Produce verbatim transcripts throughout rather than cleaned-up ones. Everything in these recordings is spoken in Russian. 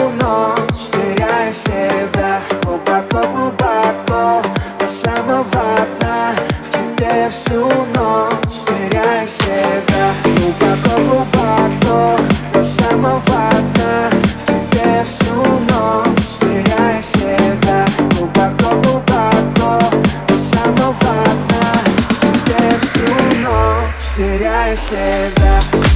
ночь, теряя себя глубоко-глубоко до самого дна. В тебе всю ночь, теряя себя глубоко-глубоко до самого дна. В тебе всю ночь, теряя себя глубоко-глубоко до самого дна. В тебе всю ночь, теряя себя.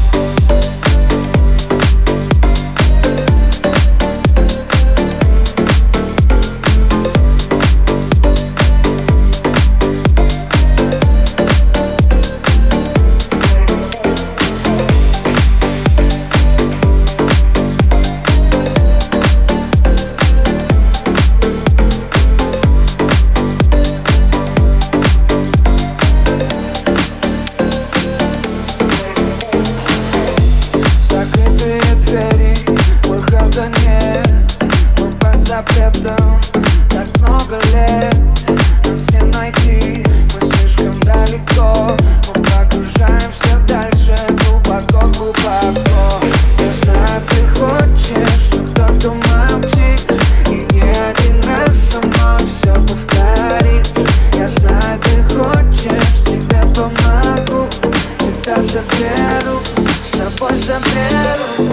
Выхода нет, мы под запретом так много лет. Нас не найти, мы слишком далеко. Мы погружаемся дальше, глубоко-глубоко. Я знаю, ты хочешь, что кто-то молчит, и не один раз со мной все повторить. Я знаю, ты хочешь, тебе помогу, тебя заберу, с собой заберу.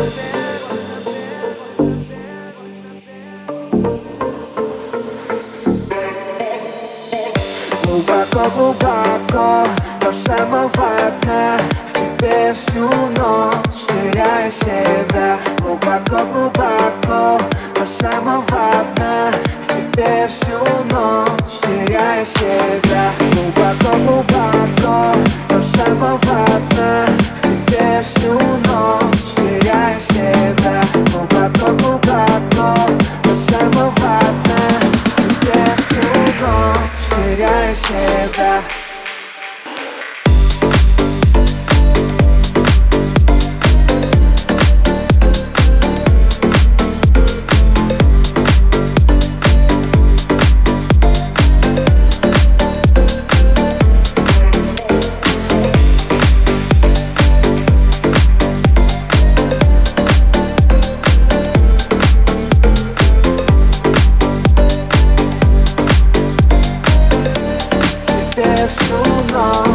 Глубоко-глубоко до самого дна. В тебе всю ночь, теряя себя глубоко-глубоко до самого дна. В тебе всю ночь, теряя себя глубоко-глубоко до самого дна. В тебе всю ночь, теряя себя глубоко-глубоко до самого дна. В тебе всю ночь, теряя себя. Всю ночь.